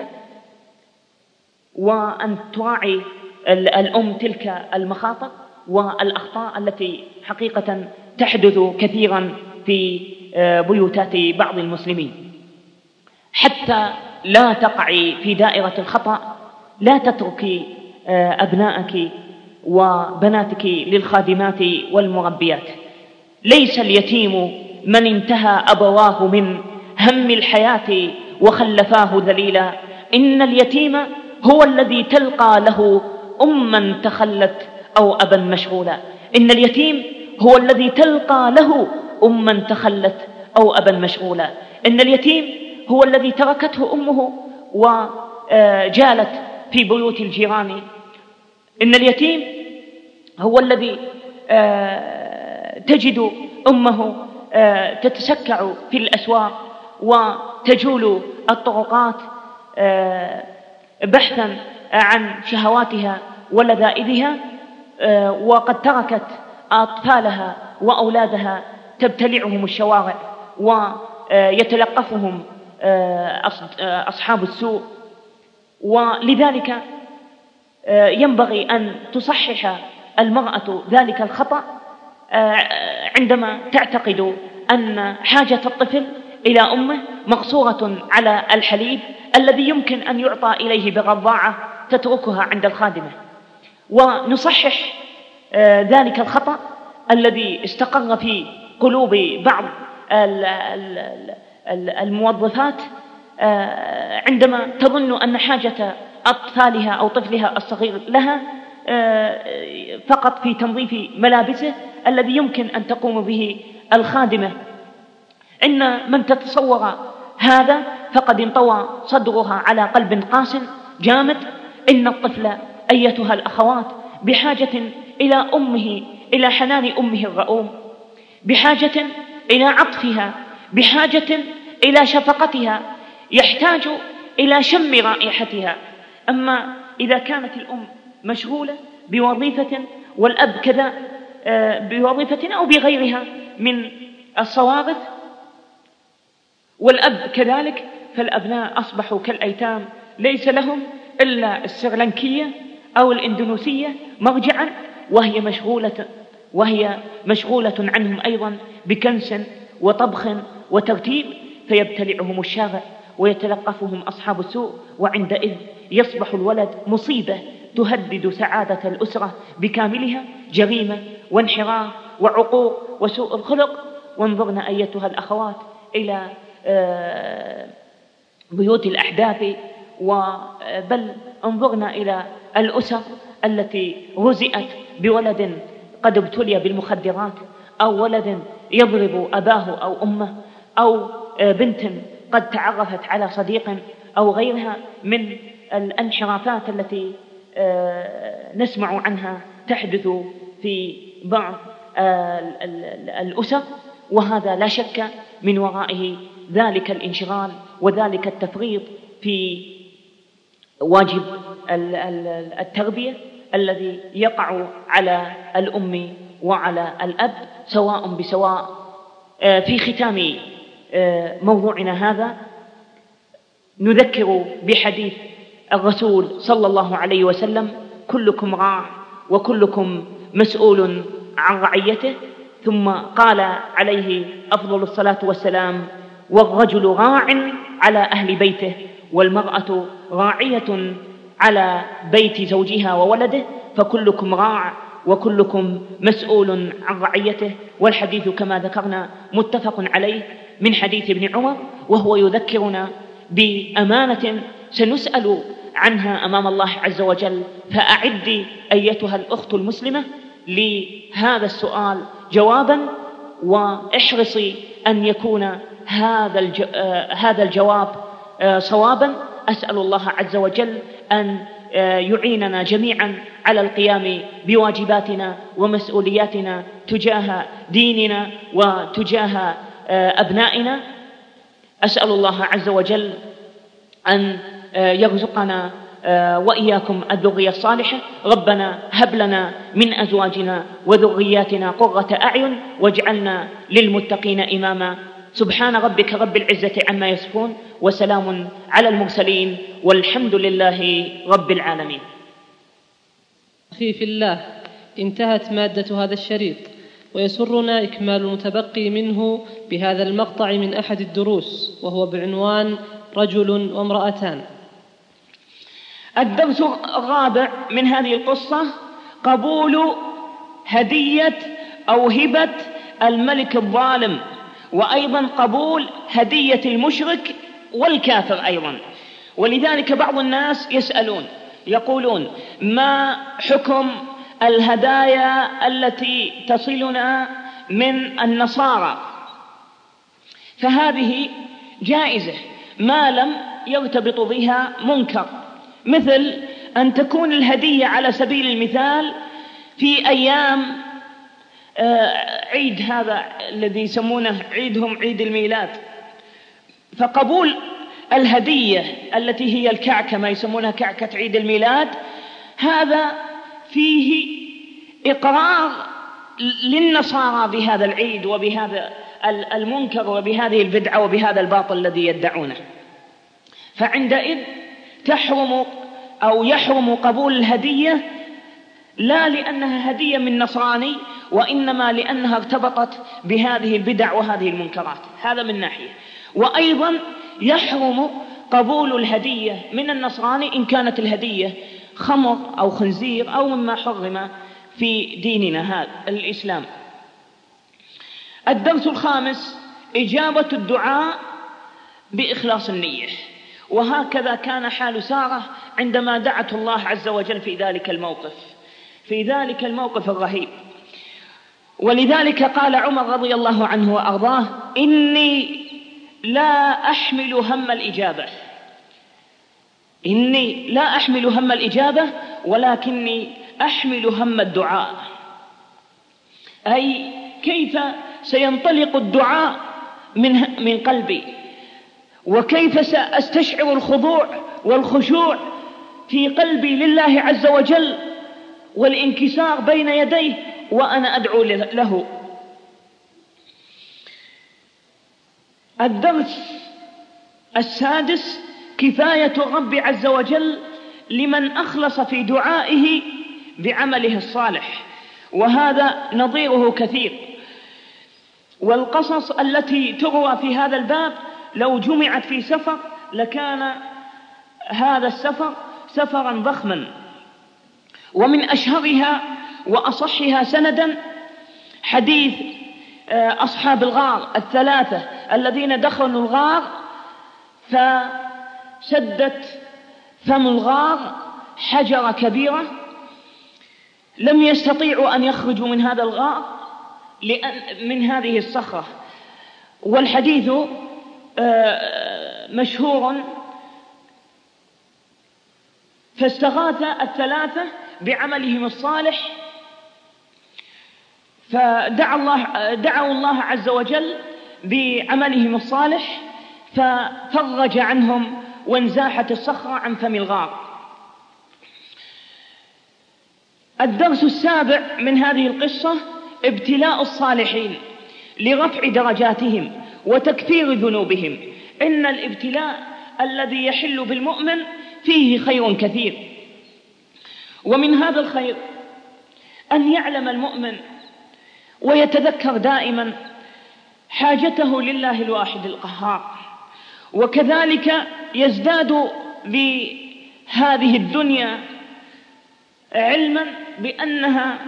وأن تراعي الأم تلك المخاطر والأخطاء التي حقيقة تحدث كثيرا في بيوتات بعض المسلمين. حتى لا تقعي في دائرة الخطأ لا تتركي أبنائك وبناتك للخادمات والمربيات. ليس اليتيم من انتهى أبواه من هم الحياة وخلفاه ذليلا، إن اليتيم هو الذي تلقى له أما تخلت أو أبا مشغولا. إن اليتيم هو الذي تلقى له أما تخلت أو أبا مشغولا. إن اليتيم هو الذي تركته أمه وجالت في بيوت الجيران. إن اليتيم هو الذي تجد أمه تتسكع في الأسواق وتجول الطرقات بحثا عن شهواتها ولذائذها، وقد تركت أطفالها وأولادها تبتلعهم الشوارع ويتلقفهم أصحاب السوء. ولذلك ينبغي أن تصحح المرأة ذلك الخطأ عندما تعتقد أن حاجة الطفل إلى أمه مقصورة على الحليب الذي يمكن أن يعطى إليه برضاعة تتركها عند الخادمة. ونصحح ذلك الخطأ الذي استقر في قلوب بعض الموظفات عندما تظن أن حاجة أطفالها أو طفلها الصغير لها فقط في تنظيف ملابسه الذي يمكن أن تقوم به الخادمة. إن من تتصور هذا فقد انطوى صدرها على قلب قاس جامد. إن الطفل أيتها الأخوات بحاجة إلى أمه، إلى حنان أمه الرؤوم، بحاجة إلى عطفها، بحاجة إلى شفقتها، يحتاج إلى شم رائحتها. أما إذا كانت الأم مشغولة بوظيفة والأب كذا بوظيفة أو بغيرها من الصوارف والأب كذلك، فالأبناء أصبحوا كالأيتام ليس لهم إلا السرلنكية أو الإندونيسية مرجعا، وهي مشغولة عنهم أيضا بكنس وطبخ وترتيب، فيبتلعهم الشارع ويتلقفهم أصحاب السوء. وعندئذ يصبح الولد مصيبة تهدد سعادة الأسرة بكاملها، جريمة وانحراف وعقوق وسوء الخلق. وانظرن أيتها الأخوات إلى بيوت الأحداث، بل انظرنا إلى الأسر التي رزئت بولد قد ابتلي بالمخدرات، أو ولد يضرب أباه أو أمه، أو بنت قد تعرفت على صديق أو غيرها من الانحرافات التي نسمع عنها تحدث في بعض الأسر. وهذا لا شك من ورائه ذلك الانشغال وذلك التفريط في واجب التربية الذي يقع على الأم وعلى الأب سواء بسواء. في ختام موضوعنا هذا نذكر بحديث الرسول صلى الله عليه وسلم: كلكم راع وكلكم مسؤول عن رعيته. ثم قال عليه أفضل الصلاة والسلام: والرجل راع على أهل بيته، والمرأة راعية على بيت زوجها وولده، فكلكم راع وكلكم مسؤول عن رعيته. والحديث كما ذكرنا متفق عليه من حديث ابن عمر، وهو يذكرنا بأمانة سنسأل عنها أمام الله عز وجل. فأعدي أيتها الأخت المسلمة لهذا السؤال جوابا، واحرصي أن يكون هذا الجواب صوابا. أسأل الله عز وجل أن يعيننا جميعا على القيام بواجباتنا ومسؤولياتنا تجاه ديننا وتجاه أبنائنا. أسأل الله عز وجل أن يرزقنا وإياكم الذرية الصالحة. ربنا هب لنا من أزواجنا وذرياتنا قرة أعين واجعلنا للمتقين إماما. سبحان ربك رب العزة عما يصفون، وسلام على المرسلين، والحمد لله رب العالمين. أخي في الله، انتهت مادة هذا الشريط، ويسرنا إكمال المتبقي منه بهذا المقطع من أحد الدروس، وهو بعنوان رجل وامرأتان. الدرس الرابع من هذه القصة: قبول هدية أو هبة الملك الظالم، وأيضا قبول هدية المشرك والكافر أيضا. ولذلك بعض الناس يسألون يقولون: ما حكم الهدايا التي تصلنا من النصارى؟ فهذه جائزة ما لم يرتبط بها منكر، مثل أن تكون الهدية على سبيل المثال في أيام عيد هذا الذي يسمونه عيدهم عيد الميلاد، فقبول الهدية التي هي الكعكة، ما يسمونها كعكة عيد الميلاد، هذا فيه إقرار للنصارى بهذا العيد وبهذا المنكر وبهذه البدعة وبهذا الباطل الذي يدعونه. فعندئذ يحرم قبول الهدية، لا لأنها هدية من نصراني، وإنما لأنها ارتبطت بهذه البدع وهذه المنكرات. هذا من ناحية. وأيضا يحرم قبول الهدية من النصراني إن كانت الهدية خمر أو خنزير أو مما حرم في ديننا هذا الإسلام. الدرس الخامس: إجابة الدعاء بإخلاص النية. وهكذا كان حال سارة عندما دعت الله عز وجل في ذلك الموقف الرهيب. ولذلك قال عمر رضي الله عنه وأرضاه: إني لا أحمل هم الإجابة ولكني أحمل هم الدعاء. أي كيف سينطلق الدعاء من قلبي، وكيف سأستشعر الخضوع والخشوع في قلبي لله عز وجل والانكسار بين يديه وأنا أدعو له. الدرس السادس: كفاية الرب عز وجل لمن أخلص في دعائه بعمله الصالح، وهذا نظيره كثير. والقصص التي تروى في هذا الباب لو جمعت في سفر لكان هذا السفر سفرا ضخما. ومن أشهرها وأصحها سندا حديث أصحاب الغار الثلاثة الذين دخلوا الغار فسدت فم الغار حجرة كبيرة، لم يستطيعوا أن يخرجوا من هذا الغار من هذه الصخرة. والحديث مشهور. فاستغاث الثلاثة بعملهم الصالح، فدعوا الله عز وجل بعملهم الصالح ففرج عنهم وانزاحت الصخرة عن فم الغار. الدرس السابع من هذه القصة ابتلاء الصالحين لرفع درجاتهم وتكفير ذنوبهم. إن الابتلاء الذي يحل بالمؤمن فيه خير كثير، ومن هذا الخير أن يعلم المؤمن ويتذكر دائما حاجته لله الواحد القهار، وكذلك يزداد بهذه الدنيا علما بأنها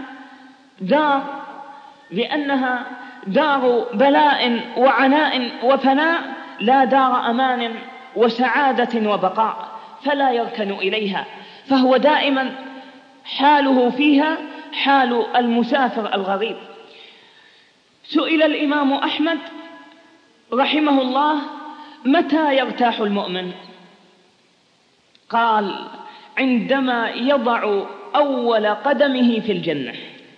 دار بلاء وعناء وفناء، لا دار أمان وسعادة وبقاء، فلا يركن إليها، فهو دائما حاله فيها حال المسافر الغريب. سئل الإمام أحمد رحمه الله: متى يرتاح المؤمن؟ قال: عندما يضع أول قدمه في الجنة.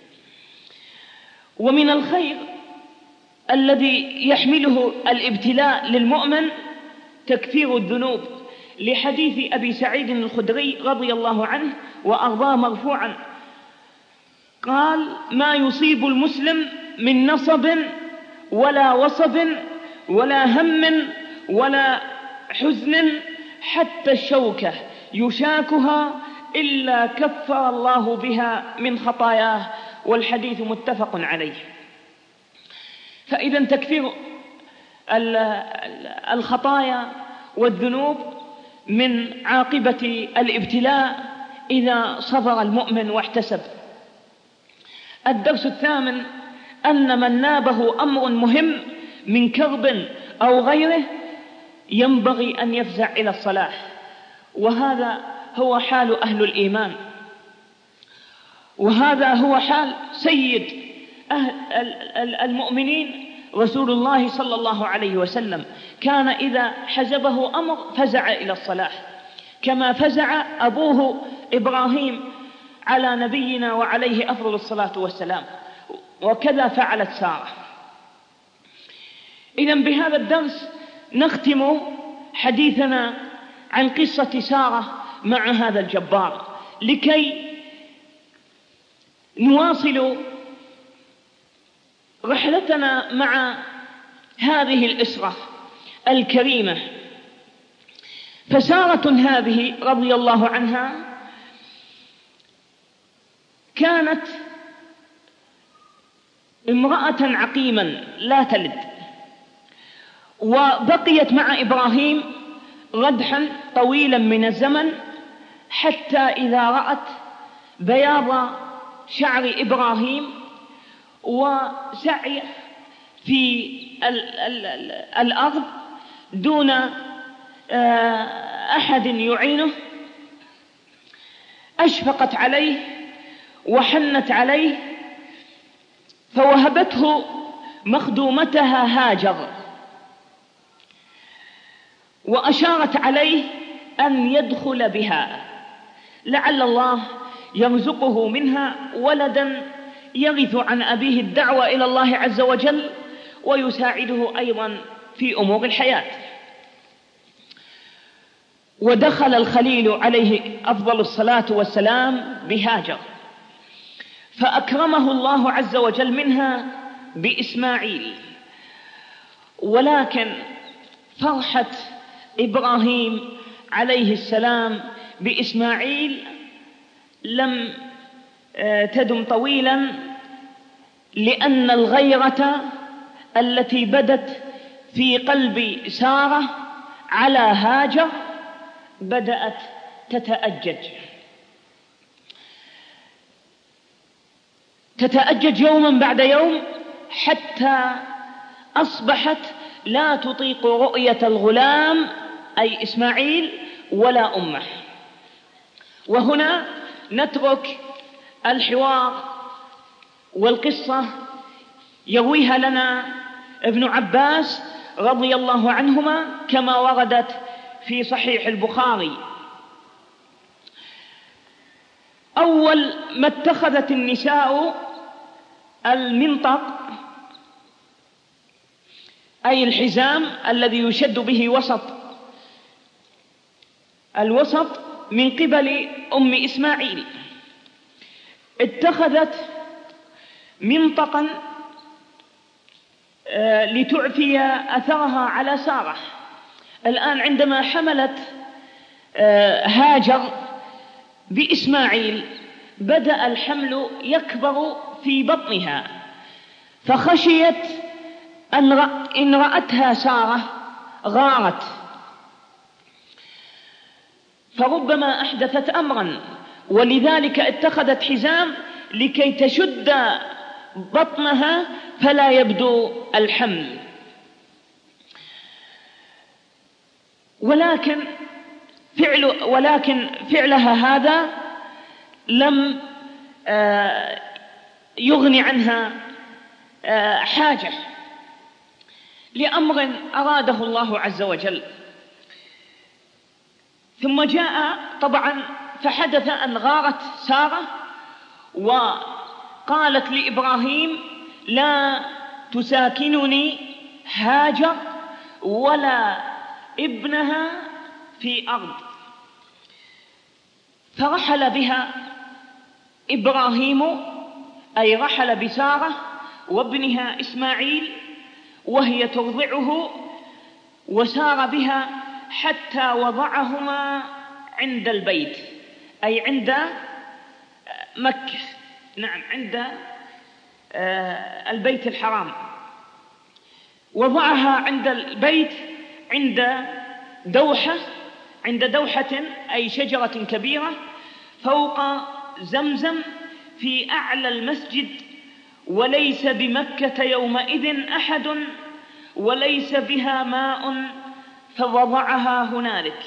ومن الخير الذي يحمله الابتلاء للمؤمن تكفير الذنوب، لحديث أبي سعيد الخدري رضي الله عنه وأرضاه مرفوعا قال: ما يصيب المسلم من نصب ولا وصب ولا هم ولا حزن حتى الشوكة يشاكها إلا كفر الله بها من خطاياه. والحديث متفق عليه. فإذا تكفير الخطايا والذنوب من عاقبة الابتلاء إذا صبر المؤمن واحتسب. الدرس الثامن أن من نابه أمر مهم من كرب أو غيره ينبغي أن يفزع إلى الصلاح، وهذا هو حال أهل الإيمان، وهذا هو حال سيد المؤمنين رسول الله صلى الله عليه وسلم. كان إذا حزبه أمر فزع إلى الصلاح، كما فزع أبوه إبراهيم على نبينا وعليه أفضل الصلاة والسلام، وكذا فعلت سارة. إذن بهذا الدرس نختم حديثنا عن قصة سارة مع هذا الجبار، لكي نواصل رحلتنا مع هذه الأسرة الكريمة. فسارة هذه رضي الله عنها كانت امرأة عقيما لا تلد، وبقيت مع إبراهيم ردحا طويلا من الزمن، حتى إذا رأت بياض شعر إبراهيم وسعي في الأرض دون أحد يعينه أشفقت عليه وحنت عليه، فوهبته مخدومتها هاجر، وأشارت عليه أن يدخل بها لعل الله يرزقه منها ولدا يغث عن أبيه الدعوة إلى الله عز وجل ويساعده أيضا في أمور الحياة. ودخل الخليل عليه أفضل الصلاة والسلام بهاجر، فأكرمه الله عز وجل منها بإسماعيل. ولكن فرحة إبراهيم عليه السلام بإسماعيل لم تدم طويلا، لأن الغيرة التي بدت في قلب سارة على هاجر بدأت تتأجج يوما بعد يوم، حتى أصبحت لا تطيق رؤية الغلام أي إسماعيل ولا أمه. وهنا نترك الحوار والقصة يرويها لنا ابن عباس رضي الله عنهما كما وردت في صحيح البخاري. أول ما اتخذت النساء المنطق أي الحزام الذي يشد به الوسط من قبل أم إسماعيل، اتخذت منطقا لتعفي أثرها على سارة. الآن عندما حملت هاجر بإسماعيل بدأ الحمل يكبر في بطنها، فخشيت إن رأتها سارة غارت، فربما أحدثت أمرا، ولذلك اتخذت حزام لكي تشد بطنها فلا يبدو الحمل. ولكن فعلها هذا لم يغني عنها حاجة لأمر أراده الله عز وجل. ثم جاء طبعا فحدث أن غارت سارة وقالت لإبراهيم: لا تساكنني هاجر ولا ابنها في أرض. فرحل بها إبراهيم أي رحل بسارة وابنها إسماعيل وهي ترضعه، وسار بها حتى وضعهما عند البيت أي عند مكة، نعم عند البيت الحرام. وضعها عند البيت عند دوحة أي شجرة كبيرة فوق زمزم في أعلى المسجد، وليس بمكة يومئذ أحد وليس بها ماء، فوضعها هنالك.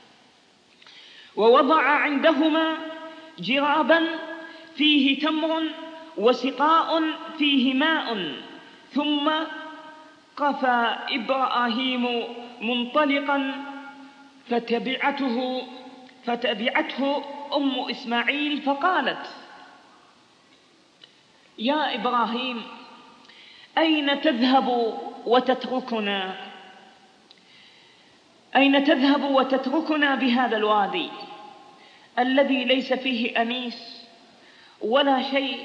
ووضع عندهما جرابا فيه تمر وسقاء فيه ماء، ثم قفى إبراهيم منطلقا فتبعته أم إسماعيل فقالت: يا إبراهيم أين تذهب وتتركنا بهذا الوادي الذي ليس فيه أنيس ولا شيء؟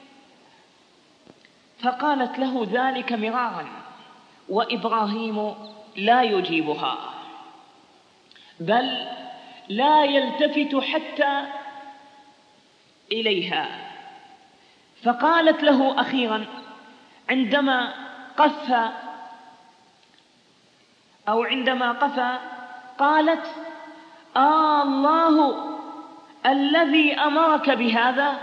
فقالت له ذلك مرارا، وإبراهيم لا يجيبها بل لا يلتفت حتى إليها. فقالت له أخيرا عندما قفى قالت: الله الذي أمرك بهذا؟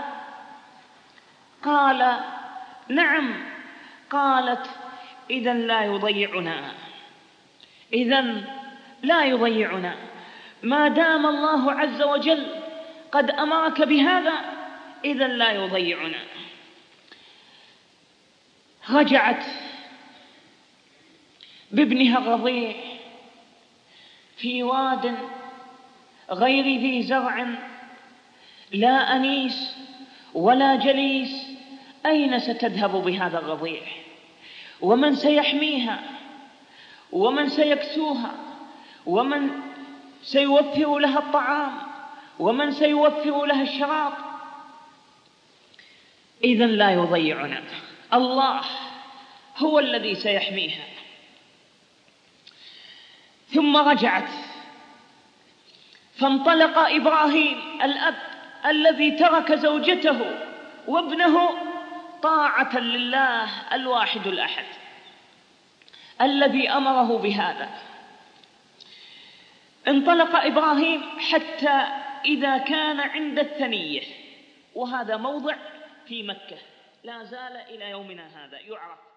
قال: نعم. قالت: إذن لا يضيعنا ما دام الله عز وجل قد أمرك بهذا، إذن لا يضيعنا. رجعت بابنها الرضيع في واد غير ذي زرع لا أنيس ولا جليس. أين ستذهب بهذا الرضيع؟ ومن سيحميها؟ ومن سيكسوها؟ ومن سيوفر لها الطعام؟ ومن سيوفر لها الشراب؟ إذن لا يضيعنا، الله هو الذي سيحميها. ثم رجعت، فانطلق إبراهيم الأب الذي ترك زوجته وابنه طاعة لله الواحد الأحد الذي أمره بهذا. انطلق إبراهيم حتى إذا كان عند الثنية، وهذا موضع في مكة لا زال إلى يومنا هذا يعرف